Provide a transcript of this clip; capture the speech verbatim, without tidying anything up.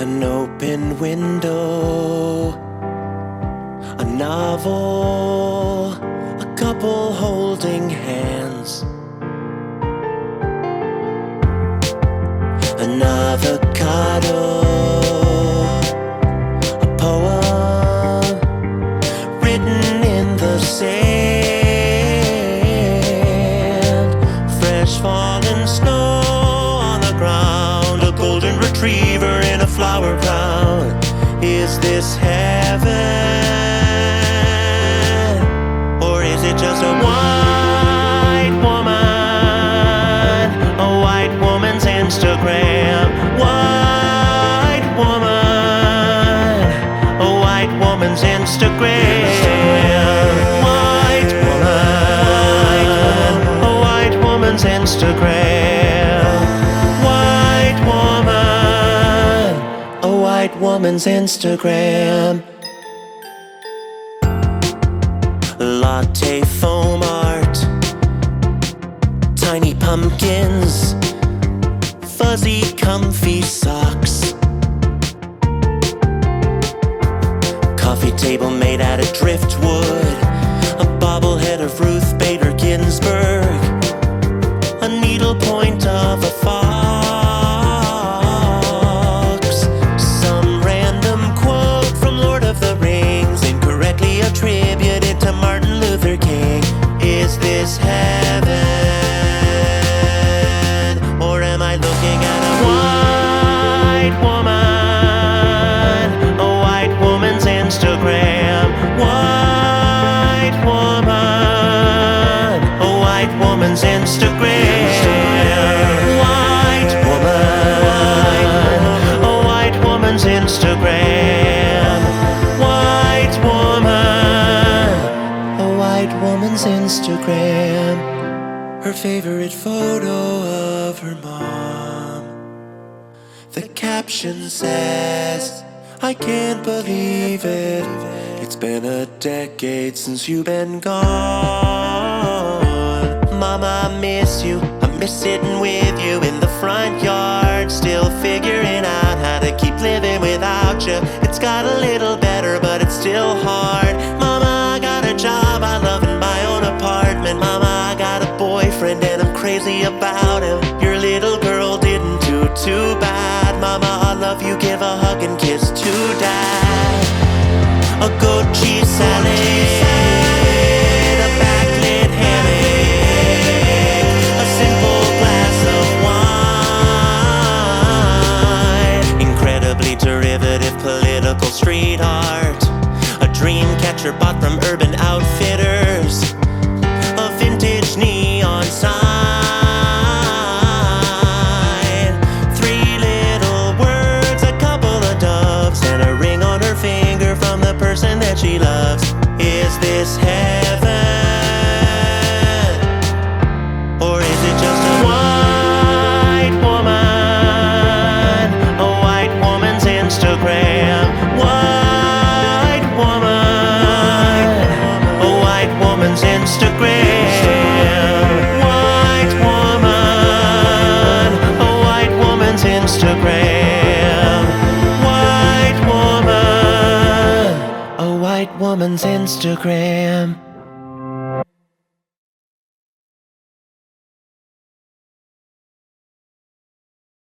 An open window, a novel, a couple holding hands, an avocado, a poem written in the sand, fresh fallen snow on the ground, a golden retriever in a flower crown. Is this heaven, or is it just a white woman, a white woman's Instagram? White woman, a white woman's Instagram. White woman, a white woman's Instagram. White woman, a white woman's Instagram. Latte foam art, tiny pumpkins, fuzzy comfy socks, coffee table made out of driftwood, a bobblehead of Ruth Bader Ginsburg, a needlepoint of a fox, some random quote from Lord of the Rings, incorrectly attributed to Martin Luther King. Is this heaven, or am I looking at a white woman, a white woman's Instagram? White woman, a white woman's Instagram. White woman, a white woman's Instagram. White woman, a white woman's Instagram. Her favorite photo of her mom. The caption says, I can't believe it, it's been a decade since you've been gone. Mama, I miss you, I miss sitting with you in the front yard, still figuring out how to keep living without you. It's got a little better, but it's still hard. Mama, I got a job, I love in my own apartment. Mama, I got a boyfriend and I'm crazy about him. Your little girl didn't do too bad. Mama, I love you, give a hug and kiss to Dad. A goat cheese salad, a backlit hammock, a simple glass of wine, incredibly derivative political street art, a dream catcher bought from Urban Outfitters, a vintage neon sign, three little words, a couple of doves, and a ring on her finger from the person that she loves. Is this heaven, or is it just a white woman, a white woman's Instagram? White woman, a white woman's Instagram. White woman, a white woman's Instagram. White woman, a white woman's Instagram.